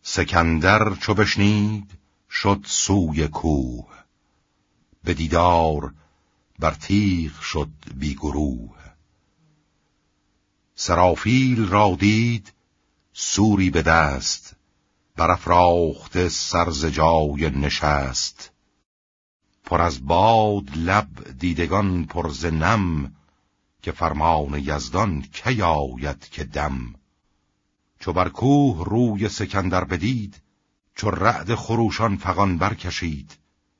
سکندر چو بشنید شد سوی کوه، به دیدار بر تیغ شد بی گروه. سرافیل را دید سوری به دست، برافراخته سر ز جای نشست. پر از باد لب دیدگان پر ز نم، که فرمان یزدان کی آید که دم. چو بر کوه روی سکندر بدید، چو رعد خروشان فغان برکشید.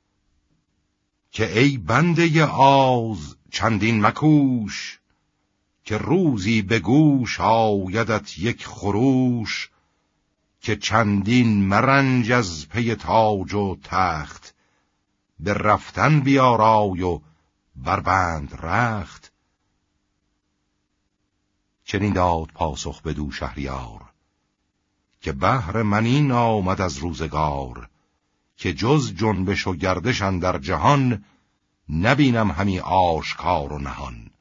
که ای بنده آز چندین مکوش، که روزی به گوش آیدت یک خروش. که چندین مرنج از پی تاج و تخت، به رفتن بیارای و بربند رخت. چنین داد پاسخ بدو شهریار، که بهر من این آمد از روزگار. که جز جنبش و گردش اندر جهان، نبینم همی آشکار و نهان.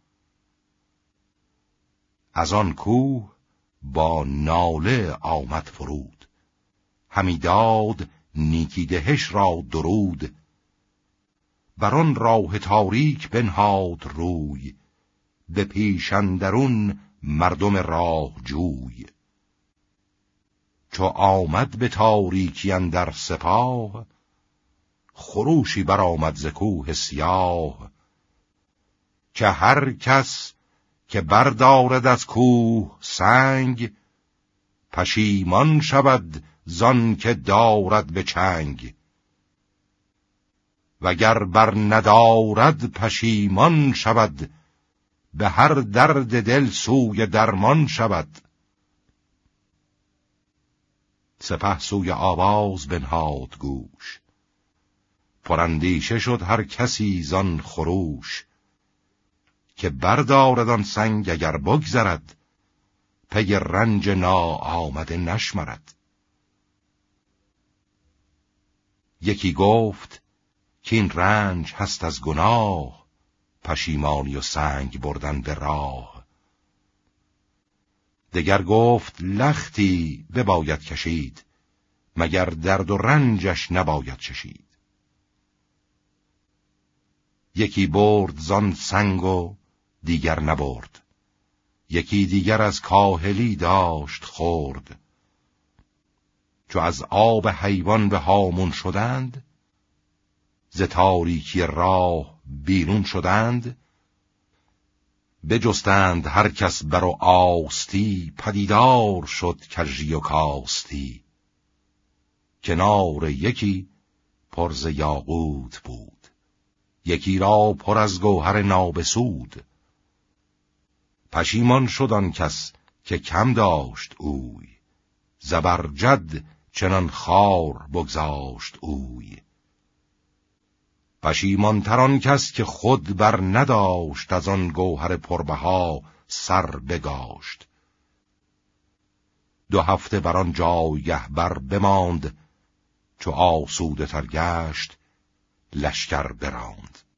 از آن کوه با ناله آمد فرود، همی داد نیکی دهش را درود. بر آن راه تاریک بنهاد روی، به پیش اندرون مردم راه جوی. چو آمد به تاریکی اندر سپاه، خروشی برآمد ز کوه سیاه. که هر کس که بردارد از کوه سنگ، پشیمان شود زان که دارد به چنگ. وگر بر ندارد پشیمان شود، به هر درد دل سوی درمان شود. سپه سوی آواز بنهاد گوش، پراندیشه شد هر کسی زان خروش. که بردارد آن سنگ اگر بگذرد، پی رنج ناآمده نشمرد. یکی گفت که این رنج هست از گناه، پشیمانی و سنگ بردن به راه. دگر گفت لختی بباید کشید، مگر درد و رنجش نباید چشید. یکی برد زان سنگ و دیگر نبرد، یکی دیگر از کاهلی داشت خورد. چو از آب حیوان به هامون شدند، ز تاریکی راه بیرون شدند. بجستند هر کس بر و آستی، پدیدار شد کژی و کاستی. کنار یکی پر ز یاقوت بود، یکی را پر از گوهر نابسود. پشیمان شد آن کس که کم داشت اوی، زبرجد چنان خار بگذاشت اوی. پشیمان تر آن کس که خود بر نداشت، از آن گوهر پربها سر بگاشت. 2 هفته بر آن جایگه بر بماند، چو آسوده تر گشت لشکر براند.